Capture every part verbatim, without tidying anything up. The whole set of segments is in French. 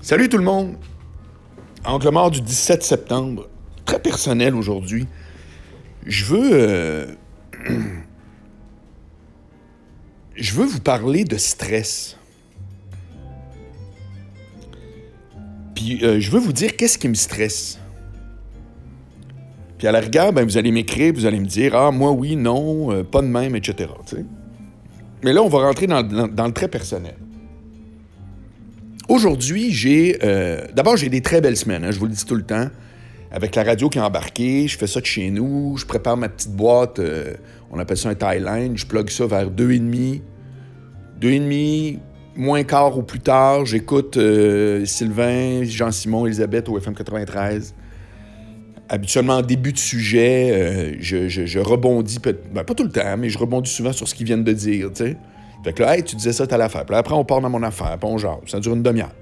Salut tout le monde! Angle mort du dix-sept septembre, très personnel aujourd'hui. Je veux... Euh... Je veux vous parler de stress. Puis euh, je veux vous dire qu'est-ce qui me stresse. Puis à la rigueur, ben, vous allez m'écrire, vous allez me dire « Ah, moi oui, non, euh, pas de même, et cetera » t'sais. Mais là, on va rentrer dans, dans, dans le très personnel. Aujourd'hui, j'ai... Euh, d'abord, j'ai des très belles semaines, hein, je vous le dis tout le temps. Avec la radio qui est embarquée, je fais ça de chez nous, je prépare ma petite boîte, euh, on appelle ça un tie line, je plug ça vers deux heures trente. deux heures trente, moins quart ou plus tard, j'écoute euh, Sylvain, Jean-Simon, Elisabeth au F M quatre-vingt-treize. Habituellement, en début de sujet, euh, je, je, je rebondis, peut- ben, pas tout le temps, mais je rebondis souvent sur ce qu'ils viennent de dire, tu sais. Fait que là, hey, tu disais ça, t'as l'affaire. Puis là, après, on part dans mon affaire, puis on jase. Ça dure une demi-heure.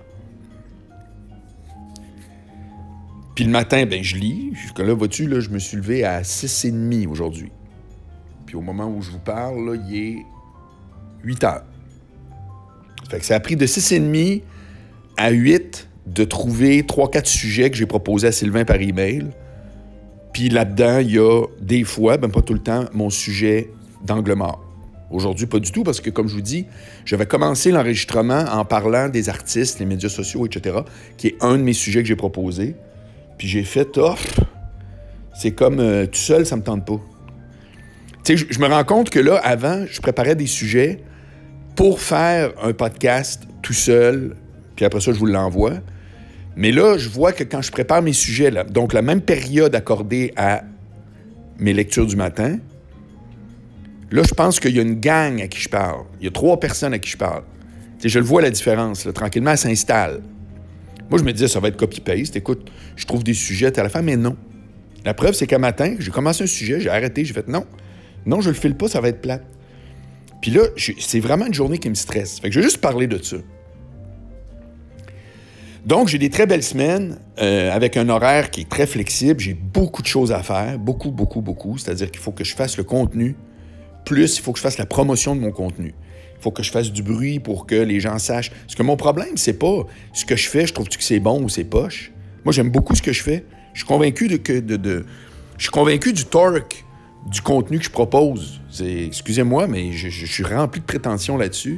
Puis le matin, ben je lis. Jusque là, vois-tu, là, je me suis levé à six heures trente aujourd'hui. Puis au moment où je vous parle, là, il est huit heures. Fait que ça a pris de six heures trente à huit de trouver trois quatre sujets que j'ai proposés à Sylvain par email. Puis là-dedans, il y a des fois, ben pas tout le temps, mon sujet d'angle mort. Aujourd'hui, pas du tout, parce que, comme je vous dis, j'avais commencé l'enregistrement en parlant des artistes, les médias sociaux, et cetera, qui est un de mes sujets que j'ai proposé. Puis j'ai fait, oh, c'est comme euh, tout seul, ça me tente pas. Tu sais, je, je me rends compte que là, avant, je préparais des sujets pour faire un podcast tout seul, puis après ça, je vous l'envoie. Mais là, je vois que quand je prépare mes sujets, là, donc la même période accordée à mes lectures du matin, là, je pense qu'il y a une gang à qui je parle. Il y a trois personnes à qui je parle. Tu sais, je le vois, la différence. Là, tranquillement, elle s'installe. Moi, je me disais, ça va être copy-paste. Écoute, je trouve des sujets à la fin, mais non. La preuve, c'est qu'un matin, j'ai commencé un sujet, j'ai arrêté, j'ai fait non. Non, je le file pas, ça va être plate. Puis là, c'est vraiment une journée qui me stresse. Fait que je vais juste parler de ça. Donc, j'ai des très belles semaines euh, avec un horaire qui est très flexible. J'ai beaucoup de choses à faire, beaucoup, beaucoup, beaucoup. C'est-à-dire qu'il faut que je fasse le contenu, plus il faut que je fasse la promotion de mon contenu. Il faut que je fasse du bruit pour que les gens sachent. Parce que mon problème, c'est pas ce que je fais, je trouve-tu que c'est bon ou c'est poche. Moi, j'aime beaucoup ce que je fais. Je suis convaincu de... que de, de je suis convaincu du torque du contenu que je propose. C'est, excusez-moi, mais je, je, je suis rempli de prétentions là-dessus.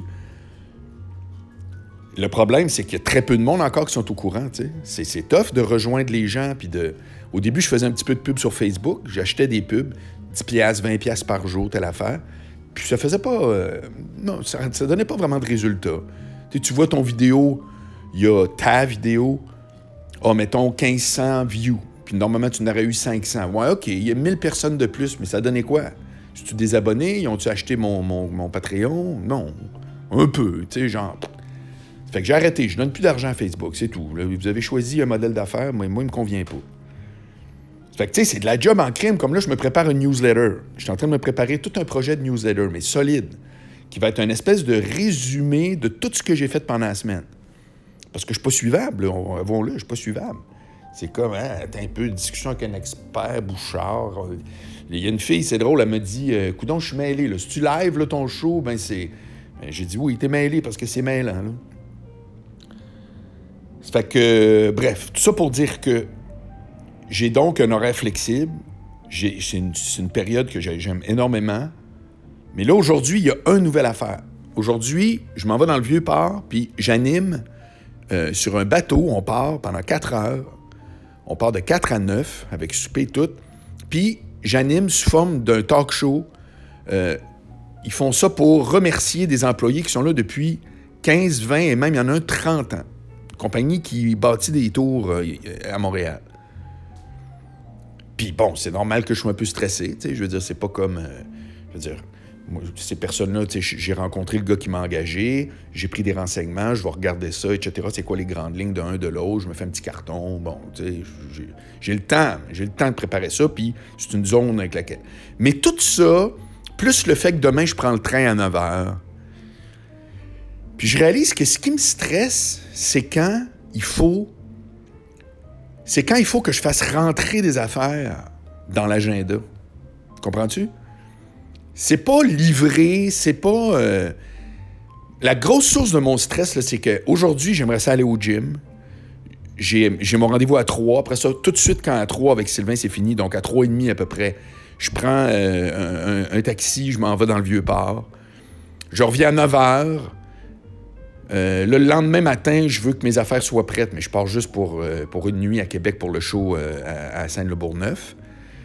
Le problème, c'est qu'il y a très peu de monde encore qui sont au courant. Tu sais. C'est, c'est tough de rejoindre les gens. Puis de... Au début, je faisais un petit peu de pub sur Facebook. J'achetais des pubs, dix piastres, vingt piastres par jour, telle affaire. Puis ça faisait pas... Euh... Non, ça, ça donnait pas vraiment de résultats. Tu sais, tu vois ton vidéo, il y a ta vidéo, ah, mettons quinze cents views. Puis normalement, tu en aurais eu cinq cents. Ouais, OK, il y a mille personnes de plus, mais ça donnait quoi? Si tu des abonnés, ils ont-tu acheté mon, mon, mon Patreon? Non. Un peu, tu sais, genre... Fait que j'ai arrêté, je donne plus d'argent à Facebook, c'est tout. Là, vous avez choisi un modèle d'affaires, mais moi, il me convient pas. Fait que, tu sais, c'est de la job en crime. Comme là, je me prépare une newsletter. Je suis en train de me préparer tout un projet de newsletter, mais solide, qui va être une espèce de résumé de tout ce que j'ai fait pendant la semaine. Parce que je suis pas suivable, avouons-le, je suis pas suivable. C'est comme, hein, t'as un peu de discussion avec un expert, Bouchard. Il y a une fille, c'est drôle, elle me dit, euh, coudonc, je suis mêlé, là. Si tu live, là, ton show, ben c'est... Ben, j'ai dit, oui, t'es mêlé parce que c'est mêlant, là. Fait que, euh, bref, tout ça pour dire que j'ai donc un horaire flexible. J'ai, c'est, une, c'est une période que j'aime énormément. Mais là, aujourd'hui, il y a une nouvelle affaire. Aujourd'hui, je m'en vais dans le Vieux-Port, puis j'anime euh, sur un bateau. On part pendant quatre heures. On part de quatre à neuf, avec souper et tout. Puis j'anime sous forme d'un talk show. Euh, ils font ça pour remercier des employés qui sont là depuis quinze, vingt et même, il y en a un trente ans. Compagnie qui bâtit des tours euh, à Montréal. Puis bon, c'est normal que je sois un peu stressé, tu sais, je veux dire, c'est pas comme... Euh, je veux dire, moi, ces personnes-là, tu sais, j'ai rencontré le gars qui m'a engagé, j'ai pris des renseignements, je vais regarder ça, et cetera. C'est quoi les grandes lignes d'un de l'autre, je me fais un petit carton, bon, tu sais, j'ai, j'ai le temps, j'ai le temps de préparer ça, puis c'est une zone avec laquelle... Mais tout ça, plus le fait que demain, je prends le train à neuf heures, puis je réalise que ce qui me stresse, c'est quand il faut... C'est quand il faut que je fasse rentrer des affaires dans l'agenda. Comprends-tu? C'est pas livré, c'est pas... Euh... La grosse source de mon stress, là, c'est qu'aujourd'hui, j'aimerais ça aller au gym. j'ai, j'ai mon rendez-vous à trois. Après ça, tout de suite, quand à trois avec Sylvain, c'est fini, donc à trois et demi à peu près, je prends euh, un, un, un taxi, je m'en vais dans le Vieux-Port. Je reviens à neuf heures. Euh, le lendemain matin, je veux que mes affaires soient prêtes, mais je pars juste pour, euh, pour une nuit à Québec pour le show euh, à, à Saint-Le-Bourgneuf.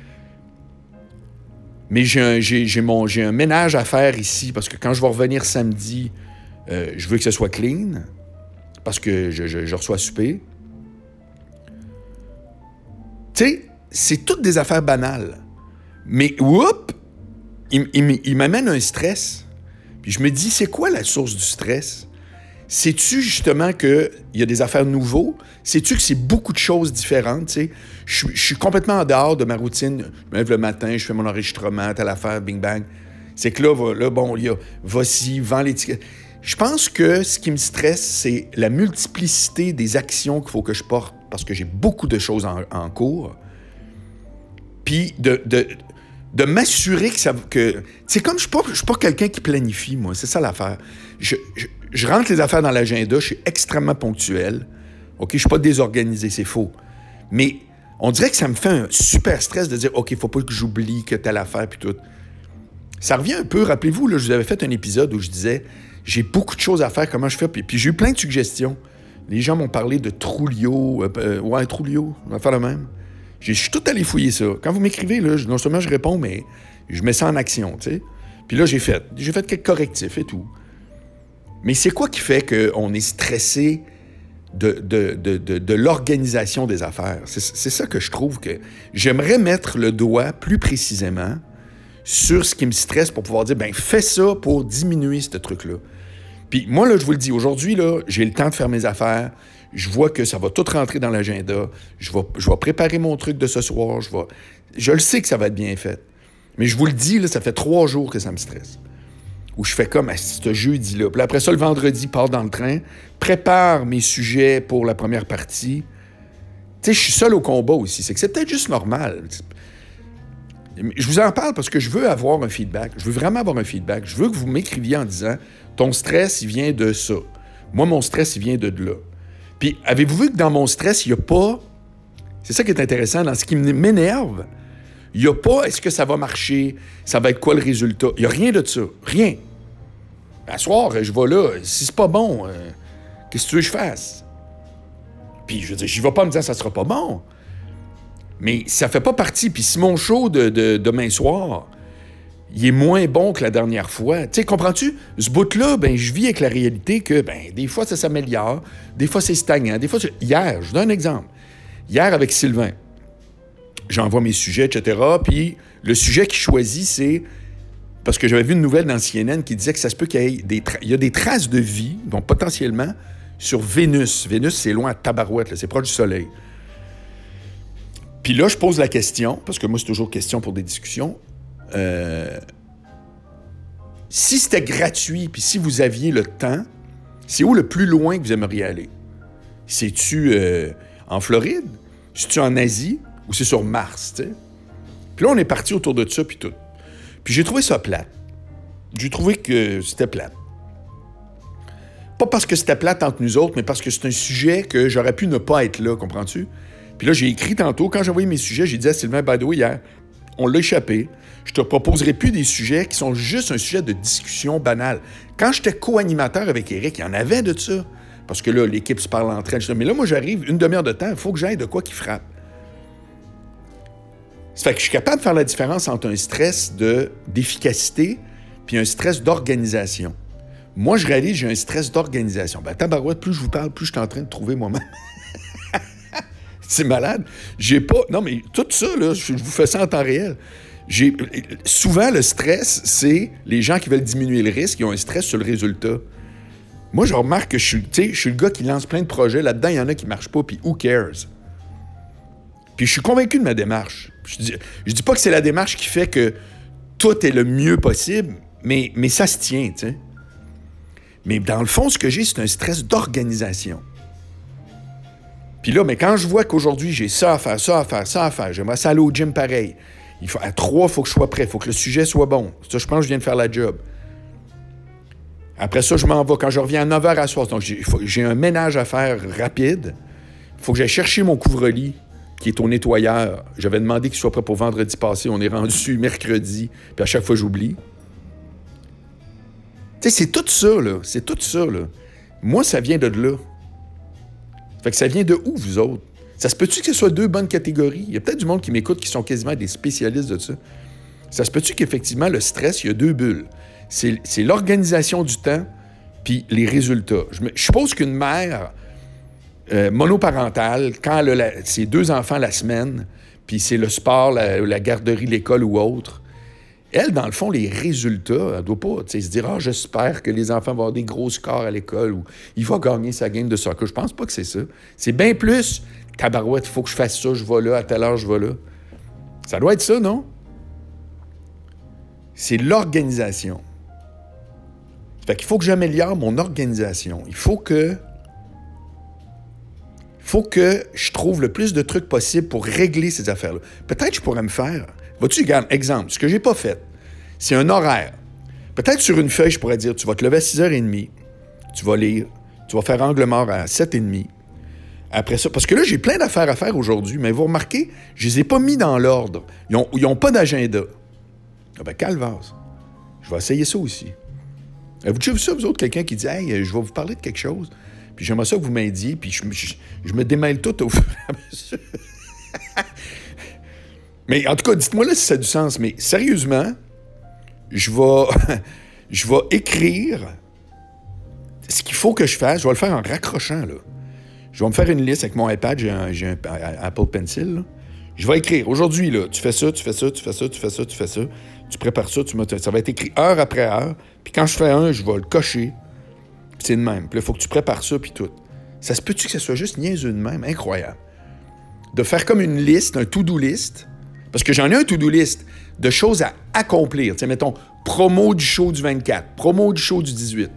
Mais j'ai un, j'ai, j'ai, mon, j'ai un ménage à faire ici, parce que quand je vais revenir samedi, euh, je veux que ce soit clean, parce que je, je, je reçois souper. Tu sais, c'est toutes des affaires banales. Mais, whoop, il, il, il m'amène un stress. Puis je me dis, c'est quoi la source du stress? Sais-tu justement qu'il y a des affaires nouveaux? Sais-tu que c'est beaucoup de choses différentes? Tu sais? Je, je suis complètement en dehors de ma routine. Je me lève le matin, je fais mon enregistrement, telle affaire, bing bang. C'est que là, va, là bon, il y a voici, vends l'étiquette. Je pense que ce qui me stresse, c'est la multiplicité des actions qu'il faut que je porte parce que j'ai beaucoup de choses en, en cours. Puis de, de, de m'assurer que ça... Que, c'est comme je ne suis pas, pas quelqu'un qui planifie, moi. C'est ça l'affaire. Je, je, je rentre les affaires dans l'agenda, je suis extrêmement ponctuel. OK, je ne suis pas désorganisé, c'est faux. Mais on dirait que ça me fait un super stress de dire, OK, il ne faut pas que j'oublie que telle affaire, puis tout. Ça revient un peu, rappelez-vous, là, je vous avais fait un épisode où je disais, j'ai beaucoup de choses à faire, comment je fais? Puis, puis j'ai eu plein de suggestions. Les gens m'ont parlé de Trulio. Euh, euh, ouais, Trulio, on va faire le même. Je suis tout allé fouiller ça. Quand vous m'écrivez, là, non seulement je réponds, mais je mets ça en action, tu sais. Puis là, j'ai fait. J'ai fait quelques correctifs et tout. Mais c'est quoi qui fait qu'on est stressé de, de, de, de, de l'organisation des affaires? C'est, c'est ça que je trouve que... J'aimerais mettre le doigt plus précisément sur ce qui me stresse pour pouvoir dire, ben fais ça pour diminuer ce truc-là. Puis moi, là, je vous le dis, aujourd'hui, là, j'ai le temps de faire mes affaires. Je vois que ça va tout rentrer dans l'agenda. Je vais, je vais préparer mon truc de ce soir. Je vais, je le sais que ça va être bien fait. Mais je vous le dis, là, ça fait trois jours que ça me stresse. Où je fais comme à ce jeudi-là. Puis après ça, le vendredi, part dans le train, prépare mes sujets pour la première partie. Tu sais, je suis seul au combat aussi. C'est que c'est peut-être juste normal. Je vous en parle parce que je veux avoir un feedback. Je veux vraiment avoir un feedback. Je veux que vous m'écriviez en disant « Ton stress, il vient de ça. Moi, mon stress, il vient de là. » Puis, avez-vous vu que dans mon stress, il n'y a pas... C'est ça qui est intéressant. Dans ce qui m'énerve, il n'y a pas « Est-ce que ça va marcher? Ça va être quoi le résultat? » Il n'y a rien de ça. Rien. À soir, je vais là. Si c'est pas bon, euh, qu'est-ce que tu veux que je fasse? Puis, je veux dire, j'y vais pas me dire « Ça sera pas bon. » Mais ça fait pas partie. Puis si mon show de, de demain soir, il est moins bon que la dernière fois, tu sais, comprends-tu? Ce bout-là, ben je vis avec la réalité que, ben des fois, ça s'améliore, des fois, c'est stagnant, des fois... C'est... Hier, je vous donne un exemple. Hier, avec Sylvain, j'envoie mes sujets, et cetera, puis le sujet qu'il choisit, c'est... Parce que j'avais vu une nouvelle dans C N N qui disait que ça se peut qu'il y ait des, tra... il y a des traces de vie, donc potentiellement, sur Vénus. Vénus, c'est loin à tabarouette, là, c'est proche du Soleil. Puis là, je pose la question, parce que moi, c'est toujours question pour des discussions. Euh, si c'était gratuit, puis si vous aviez le temps, c'est où le plus loin que vous aimeriez aller? C'est-tu euh, en Floride? C'est-tu en Asie? Ou c'est sur Mars, tu sais? Puis là, on est parti autour de ça, puis tout. Puis j'ai trouvé ça plate. J'ai trouvé que c'était plate. Pas parce que c'était plate entre nous autres, mais parce que c'est un sujet que j'aurais pu ne pas être là, comprends-tu? Puis là, j'ai écrit tantôt, quand j'ai envoyé mes sujets, j'ai dit à Sylvain, by the way, hier, on l'a échappé. Je te proposerai plus des sujets qui sont juste un sujet de discussion banale. Quand j'étais co-animateur avec Éric, il y en avait de ça. Parce que là, l'équipe se parle entre elles. Mais là, moi, j'arrive, une demi-heure de temps, il faut que j'aille de quoi qui frappe. Ça fait que je suis capable de faire la différence entre un stress de, d'efficacité puis un stress d'organisation. Moi, je réalise j'ai un stress d'organisation. Ben, tabarouette, plus je vous parle, plus je suis en train de trouver moi-même. C'est malade. J'ai pas... Non, mais tout ça, là, je vous fais ça en temps réel. J'ai... Souvent, le stress, c'est les gens qui veulent diminuer le risque, ils ont un stress sur le résultat. Moi, je remarque que je suis, tu sais, je suis le gars qui lance plein de projets. Là-dedans, il y en a qui ne marchent pas, puis who cares? Puis je suis convaincu de ma démarche. Je dis, je dis pas que c'est la démarche qui fait que tout est le mieux possible, mais, mais ça se tient, tu sais. Mais dans le fond, ce que j'ai, c'est un stress d'organisation. Puis là, mais quand je vois qu'aujourd'hui, j'ai ça à faire, ça à faire, ça à faire, j'aimerais ça aller au gym pareil. Il faut, à trois, il faut que je sois prêt, il faut que le sujet soit bon. Ça, je pense que je viens de faire la job. Après ça, je m'en vais. Quand je reviens à neuf heures à soir, donc j'ai, faut, j'ai un ménage à faire rapide. Il Il faut que j'aille chercher mon couvre-lit qui est au nettoyeur. J'avais demandé qu'il soit prêt pour vendredi passé. On est rendu mercredi, puis à chaque fois, j'oublie. Tu sais, c'est tout ça, là. C'est tout ça, là. Moi, ça vient de là. Fait que ça vient de où, vous autres? Ça se peut-tu que ce soit deux bonnes catégories? Il y a peut-être du monde qui m'écoute qui sont quasiment des spécialistes de ça. Ça se peut-tu qu'effectivement, le stress, il y a deux bulles. C'est, c'est l'organisation du temps puis les résultats. Je, me, je suppose qu'une mère euh, monoparentale, quand elle a la, ses deux enfants la semaine, puis c'est le sport, la, la garderie, l'école ou autre, elle, dans le fond, les résultats, elle doit pas se dire « Ah, j'espère que les enfants vont avoir des gros scores à l'école ou il va gagner sa game de soccer. » Je pense pas que c'est ça. C'est bien plus « Tabarouette, il faut que je fasse ça, je vais là, à telle heure, je vais là. » Ça doit être ça, non? C'est l'organisation. Fait qu'il faut que j'améliore mon organisation. Il faut que... Il faut que je trouve le plus de trucs possible pour régler ces affaires-là. Peut-être que je pourrais me faire... Vois-tu, regarde, exemple, ce que j'ai pas fait, c'est un horaire. Peut-être sur une feuille, je pourrais dire, tu vas te lever à six heures trente, tu vas lire, tu vas faire angle mort à sept heures trente. Après ça, parce que là, j'ai plein d'affaires à faire aujourd'hui, mais vous remarquez, je les ai pas mis dans l'ordre. Ils ont, ils ont pas d'agenda. Ah ben, calvasse. Je vais essayer ça aussi. Avez-vous déjà vu ça, vous autres, quelqu'un qui dit « Hey, je vais vous parler de quelque chose. » Puis j'aimerais ça que vous m'aidiez, puis je, je, je me démêle tout au fur et à mesure. Mais en tout cas, dites-moi là si ça a du sens. Mais sérieusement, je vais, je vais écrire ce qu'il faut que je fasse. Je vais le faire en raccrochant, là. Je vais me faire une liste avec mon iPad. J'ai un, j'ai un Apple Pencil, là. Je vais écrire. Aujourd'hui, là, tu fais ça, tu fais ça, tu fais ça, tu fais ça, tu fais ça. Tu prépares ça, tu me... ça va être écrit heure après heure. Puis quand je fais un, je vais le cocher. Puis c'est de même. Puis là, il faut que tu prépares ça, puis tout. Ça se peut-tu que ça soit juste niaiseux de même? Incroyable. De faire comme une liste, un to-do list. Parce que j'en ai un to-do list de choses à accomplir. Tu sais, mettons, promo du show du vingt-quatre, promo du show du dix-huit.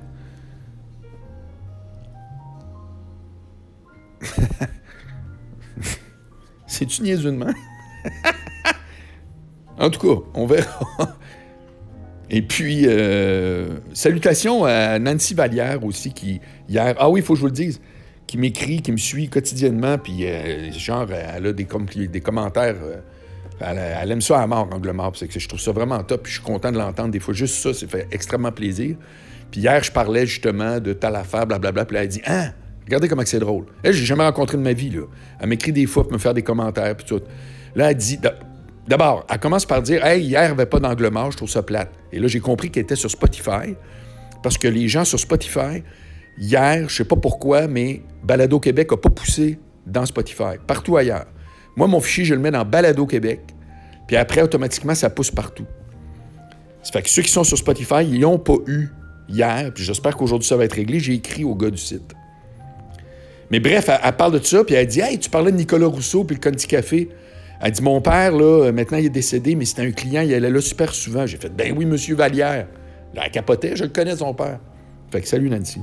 C'est-tu niaiseux de même? En tout cas, on verra. Et puis, euh, salutations à Nancy Vallière aussi, qui, hier... Ah oui, il faut que je vous le dise. Qui m'écrit, qui me suit quotidiennement, puis euh, genre, elle a des, com- des commentaires... Euh, Elle, elle aime ça à mort, Angle mort. C'est que je trouve ça vraiment top. Puis je suis content de l'entendre. Des fois, juste ça, ça fait extrêmement plaisir. Puis hier, je parlais justement de telle affaire, blablabla. Puis là, elle dit « Ah, regardez comment c'est drôle. » Elle, j'ai jamais rencontré de ma vie, là. Elle m'écrit des fois pour me faire des commentaires, puis tout. Là, elle dit... D'abord, elle commence par dire « Hey, hier, il n'y avait pas d'Angle mort, je trouve ça plate. » Et là, j'ai compris qu'elle était sur Spotify. Parce que les gens sur Spotify, hier, je sais pas pourquoi, mais Balado Québec n'a pas poussé dans Spotify. Partout ailleurs. Moi, mon fichier, je le mets dans Balado Québec, puis après, automatiquement, ça pousse partout. Ça fait que ceux qui sont sur Spotify, ils n'ont pas eu hier, puis j'espère qu'aujourd'hui, ça va être réglé. J'ai écrit au gars du site. Mais bref, elle, elle parle de ça, puis elle dit « Hey, tu parlais de Nicolas Rousseau, puis le Conti Café. » Elle dit « Mon père, là, maintenant, il est décédé, mais c'était un client, il allait là super souvent. » J'ai fait « Ben oui, monsieur Vallière. » Là, elle capotait, je le connais, son père. Fait que salut, Nancy.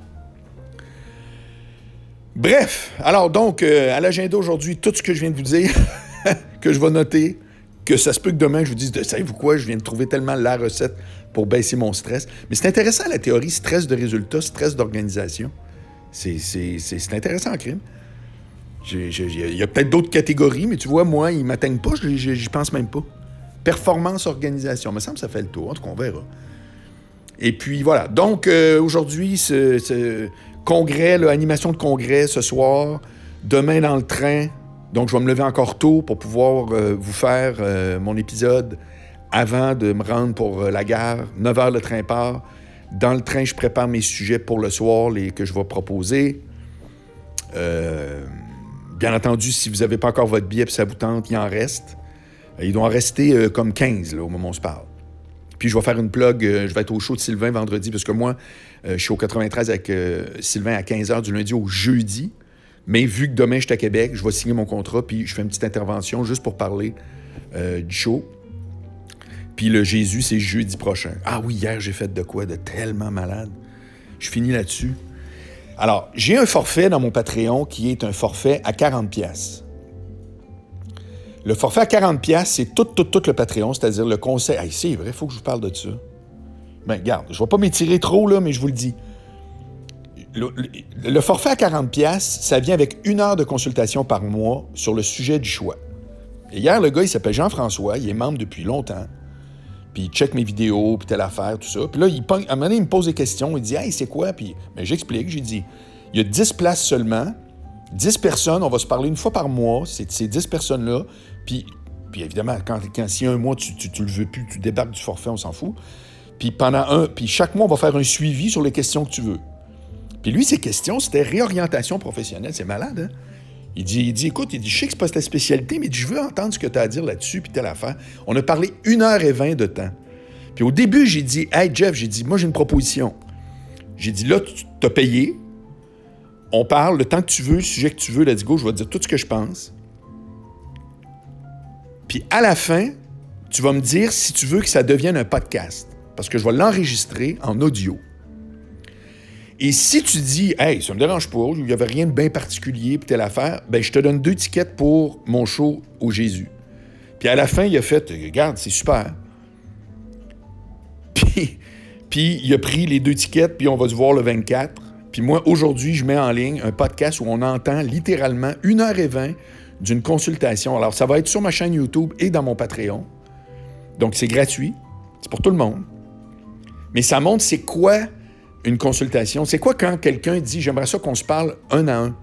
Bref, alors donc, euh, à l'agenda aujourd'hui, tout ce que je viens de vous dire, que je vais noter, que ça se peut que demain, je vous dise, savez-vous quoi, je viens de trouver tellement la recette pour baisser mon stress. Mais c'est intéressant, la théorie stress de résultat, stress d'organisation. C'est, c'est, c'est, c'est intéressant en crime. Il y a peut-être d'autres catégories, mais tu vois, moi, ils ne m'atteignent pas, j'y pense même pas. Performance, organisation, il me semble que ça fait le tour, en tout cas, on verra. Et puis, voilà. Donc, euh, aujourd'hui, ce... ce congrès, là, animation de congrès ce soir, demain dans le train. Donc, je vais me lever encore tôt pour pouvoir euh, vous faire euh, mon épisode avant de me rendre pour euh, la gare. neuf heures, le train part. Dans le train, je prépare mes sujets pour le soir, les que je vais proposer. Euh, bien entendu, si vous n'avez pas encore votre billet et ça vous tente, il en reste. Il doit en rester euh, comme quinze là, au moment où on se parle. Puis je vais faire une plug, euh, je vais être au show de Sylvain vendredi, parce que moi, euh, je suis au quatre-vingt-treize avec euh, Sylvain à quinze heures du lundi au jeudi. Mais vu que demain, je suis à Québec, je vais signer mon contrat, puis je fais une petite intervention juste pour parler euh, du show. Puis le Jésus, c'est jeudi prochain. Ah oui, hier, j'ai fait de quoi? De tellement malade. Je finis là-dessus. Alors, j'ai un forfait dans mon Patreon qui est un forfait à quarante piastres. Le forfait à quarante piastres, c'est tout, tout, tout le Patreon, c'est-à-dire le conseil. Hey, c'est vrai, il faut que je vous parle de ça. Ben, regarde, je ne vais pas m'étirer trop, là, mais je vous le dis. le, le, le forfait à quarante dollars, ça vient avec une heure de consultation par mois sur le sujet du choix. Et hier, le gars, il s'appelle Jean-François, il est membre depuis longtemps. Puis il check mes vidéos, puis telle affaire, tout ça. Puis là, il, à un moment donné, il me pose des questions. Il dit « Hey, c'est quoi? » Puis ben, j'explique. J'ai dit « Il y a dix places seulement. dix personnes. On va se parler une fois par mois. C'est ces dix personnes-là. Puis, puis évidemment, quand, quand s'il y a un mois, tu, tu, tu le veux plus, tu débarques du forfait, on s'en fout. Puis pendant un... Puis chaque mois, on va faire un suivi sur les questions que tu veux. Puis lui, ses questions, c'était réorientation professionnelle. C'est malade, hein? Il dit, il dit, écoute, il dit, je sais que c'est pas ta spécialité, mais il dit, je veux entendre ce que tu as à dire là-dessus, puis telle affaire. On a parlé une heure et vingt de temps. Puis au début, j'ai dit, hey Jeff, j'ai dit, moi j'ai une proposition. J'ai dit, là, tu t'as payé, on parle le temps que tu veux, le sujet que tu veux, let's go, je vais te dire tout ce que je pense. Puis à la fin, tu vas me dire si tu veux que ça devienne un podcast, parce que je vais l'enregistrer en audio. Et si tu dis, « Hey, ça me dérange pas, il n'y avait rien de bien particulier, puis telle affaire », ben je te donne deux tickets pour mon show au Jésus. Puis à la fin, il a fait, « Regarde, c'est super. » Puis, puis il a pris les deux tickets, puis on va se voir le vingt-quatre. Puis moi, aujourd'hui, je mets en ligne un podcast où on entend littéralement une heure et vingt d'une consultation. Alors, ça va être sur ma chaîne YouTube et dans mon Patreon. Donc, c'est gratuit. C'est pour tout le monde. Mais ça montre c'est quoi une consultation. C'est quoi quand quelqu'un dit « J'aimerais ça qu'on se parle un à un ».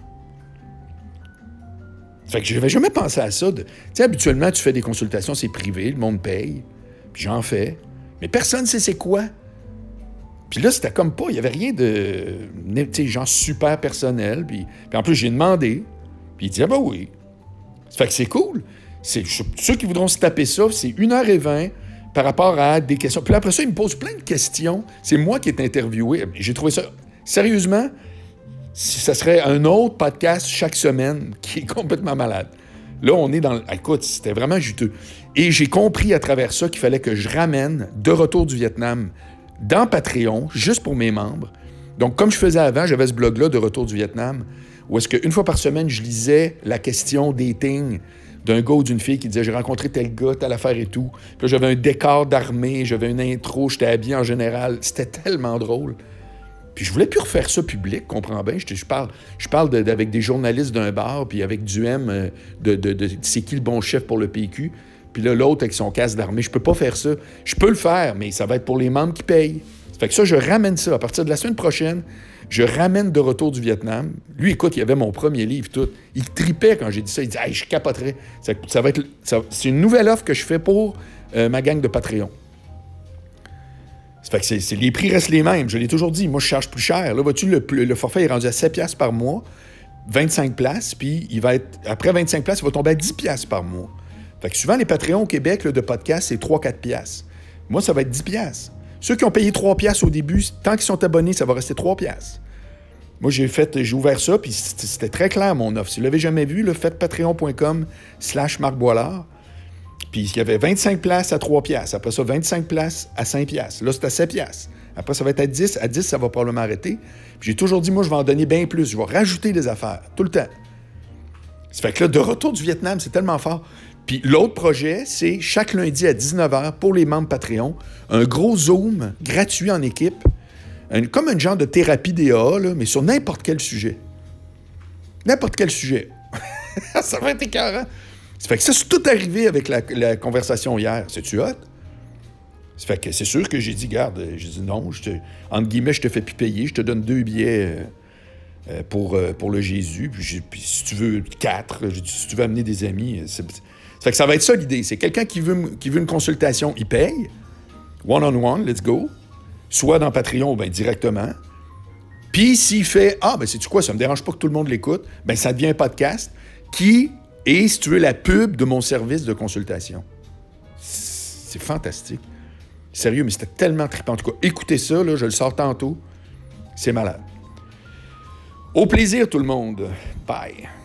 Fait que je n'avais jamais pensé à ça. Tu sais, habituellement, tu fais des consultations, c'est privé, le monde paye, puis j'en fais. Mais personne ne sait c'est quoi. Puis là, c'était comme pas, il n'y avait rien de, tu sais, genre super personnel. Puis, puis en plus, j'ai demandé, puis il dit « Ah ben oui ». Fait que c'est cool. C'est, ceux qui voudront se taper ça, c'est une heure et vingt par rapport à des questions. Puis après ça, il me pose plein de questions. C'est moi qui ai interviewé. J'ai trouvé ça... Sérieusement, ça serait un autre podcast chaque semaine qui est complètement malade. Là, on est dans... Écoute, c'était vraiment juteux. Et j'ai compris à travers ça qu'il fallait que je ramène De Retour du Vietnam dans Patreon, juste pour mes membres. Donc, comme je faisais avant, j'avais ce blog-là, De Retour du Vietnam, où est-ce qu'une fois par semaine, je lisais la question dating d'un gars ou d'une fille qui disait « J'ai rencontré tel gars, telle affaire et tout. » Puis là, j'avais un décor d'armée, j'avais une intro, j'étais habillé en général. C'était tellement drôle. Puis je voulais plus refaire ça public, comprends bien. Je, je parle, je parle de, de, avec des journalistes d'un bar, puis avec du M euh, de, de, de, de c'est qui le bon chef pour le P Q. Puis là, l'autre avec son casque d'armée. Je peux pas faire ça. Je peux le faire, mais ça va être pour les membres qui payent. Ça fait que ça, je ramène ça. À partir de la semaine prochaine, je ramène De Retour du Vietnam. Lui, écoute, il avait mon premier livre, tout. Il tripait quand j'ai dit ça. Il dit « Hey, je capoterais. Ça, ça va être, ça, c'est une nouvelle offre que je fais pour euh, ma gang de Patreon. » Ça fait que c'est, c'est, les prix restent les mêmes. Je l'ai toujours dit. Moi, je charge plus cher. Là, vois-tu, le, le forfait est rendu à sept dollars par mois, vingt-cinq places, puis il va être, après vingt-cinq places, il va tomber à dix dollars par mois. Fait que souvent, les Patreons au Québec là, de podcast, c'est trois à quatre dollars. Moi, ça va être dix dollars. Ceux qui ont payé trois dollars au début, tant qu'ils sont abonnés, ça va rester trois dollars. Moi, j'ai fait, j'ai ouvert ça, puis c'était très clair, mon offre. Si vous ne l'avez jamais vu, là, faites patreon.com slash Marc Boilard. Puis il y avait vingt-cinq places à trois dollars. Après ça, vingt-cinq places à cinq dollars. Là, c'est à sept dollars. Après, ça va être à dix. À dix, ça va probablement arrêter. Puis j'ai toujours dit, moi, je vais en donner bien plus. Je vais rajouter des affaires, tout le temps. Ça fait que là, De Retour du Vietnam, c'est tellement fort. Puis l'autre projet, c'est chaque lundi à dix-neuf heures, pour les membres Patreon, un gros Zoom gratuit en équipe, un, comme un genre de thérapie D A A, là, mais sur n'importe quel sujet. N'importe quel sujet. Ça va être écœurant. Ça fait que ça, c'est tout arrivé avec la, la conversation hier. C'est-tu hot? Ça fait que c'est sûr que j'ai dit, garde, j'ai dit non, je te, entre guillemets, je te fais plus payer, je te donne deux billets euh, pour, euh, pour le Jésus, puis, puis si tu veux quatre, j'ai dit, si tu veux amener des amis, c'est, ça fait que ça va être ça l'idée. C'est quelqu'un qui veut, qui veut une consultation, il paye, one-on-one, let's go, soit dans Patreon ou bien directement. Puis s'il fait, ah, ben sais-tu quoi, ça me dérange pas que tout le monde l'écoute, ben ça devient un podcast qui est, si tu veux, la pub de mon service de consultation. C'est fantastique. Sérieux, mais c'était tellement trippant. En tout cas, écoutez ça, là, je le sors tantôt. C'est malade. Au plaisir, tout le monde. Bye.